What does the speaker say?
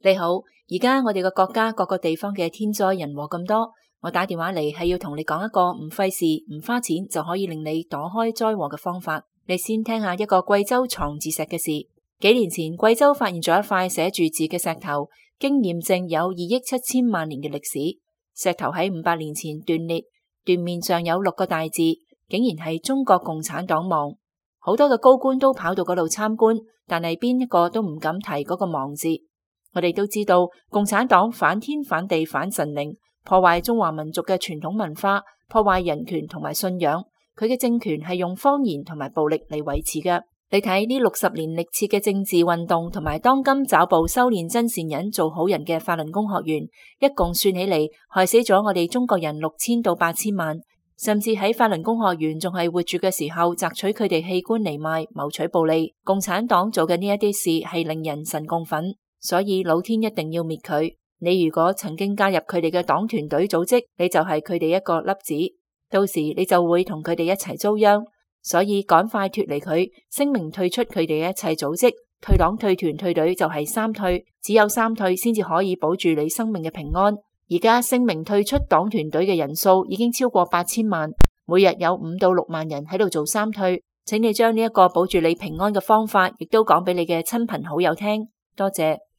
你好，而家我哋個國家各個地方嘅天災人禍咁多，我打電話嚟係要同你講一個唔費事、唔花錢就可以令你躲開災禍嘅方法。你先聽下一個貴州藏字石嘅事。幾年前，貴州發現咗一塊寫住字嘅石頭，經驗證有2億7千萬年嘅歷史。石頭喺500年前斷裂，斷面上有6個大字，竟然係中國共產黨亡。好多嘅高官都跑到嗰度參觀，但係邊一個都唔敢提嗰個亡字。我哋都知道，共產黨反天反地反神靈，破壞中華民族嘅傳統文化，破壞人權同埋信仰。佢嘅政權係用謊言同埋暴力嚟維持嘅。你睇呢60年歷次嘅政治運動，同埋當今找部修煉真善人做好人嘅法輪功學員，一共算起嚟，害死咗我哋中國人6000到8000萬。甚至喺法輪功學員仲係活住嘅時候，摘取佢哋器官嚟賣，謀取暴利。共產黨做嘅呢一啲事係令人神共憤。所以老天一定要滅佢。你如果曾經加入佢哋嘅黨團隊組織，你就係佢哋一個粒子，到時你就會同佢哋一齊遭殃。所以趕快脫離佢，聲明退出佢哋嘅一切組織，退黨退團退隊就係3退，只有3退先至可以保住你生命嘅平安。而家聲明退出黨團隊嘅人數已經超過8000萬，每日有5到6萬人喺度做3退。請你將呢一個保住你平安嘅方法，亦都講俾你嘅親朋好友聽。多謝。